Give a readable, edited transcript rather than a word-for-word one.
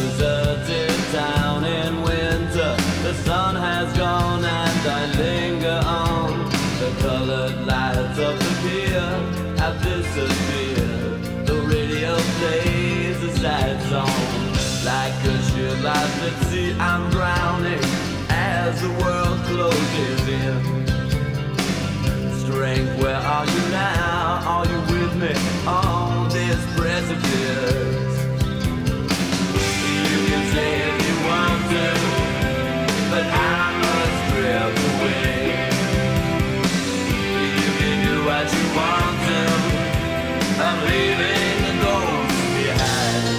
deserted town in winter. The sun has gone and I linger on. The colored lights of the pier have disappeared. The radio plays a sad song. Like a ship lost at sea, I'm drowning as the world closes in. Strength, where are you now? Are you with me on this precipice?